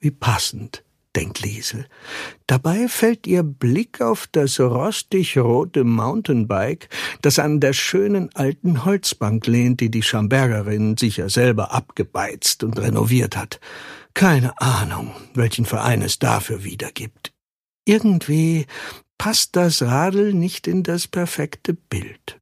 Wie passend, denkt Liesel. Dabei fällt ihr Blick auf das rostig-rote Mountainbike, das an der schönen alten Holzbank lehnt, die die Schambergerin sicher selber abgebeizt und renoviert hat. Keine Ahnung, welchen Verein es dafür wiedergibt. Irgendwie passt das Radl nicht in das perfekte Bild.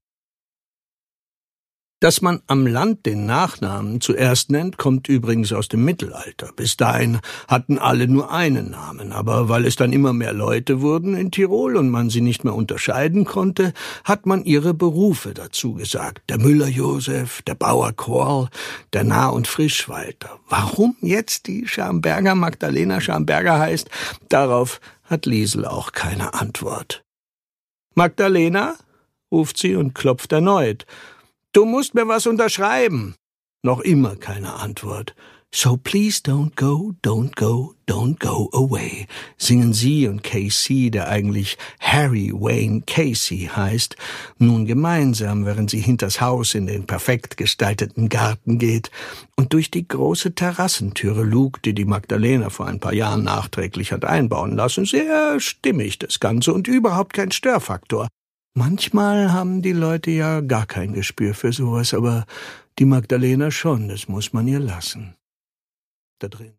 Dass man am Land den Nachnamen zuerst nennt, kommt übrigens aus dem Mittelalter. Bis dahin hatten alle nur einen Namen, aber weil es dann immer mehr Leute wurden in Tirol und man sie nicht mehr unterscheiden konnte, hat man ihre Berufe dazu gesagt. Der Müller Josef, der Bauer Quorl, der Nah- und Frischwalter. Warum jetzt die Schamberger Magdalena Schamberger heißt, darauf hat Liesel auch keine Antwort. »Magdalena?« ruft sie und klopft erneut. »Du musst mir was unterschreiben.« Noch immer keine Antwort. »So please don't go, don't go, don't go away«, singen sie und Casey, der eigentlich Harry Wayne Casey heißt, nun gemeinsam, während sie hinters Haus in den perfekt gestalteten Garten geht und durch die große Terrassentüre lugt, die Magdalena vor ein paar Jahren nachträglich hat einbauen lassen. Sehr stimmig das Ganze und überhaupt kein Störfaktor. Manchmal haben die Leute ja gar kein Gespür für sowas, aber die Magdalena schon, das muss man ihr lassen. Da drin.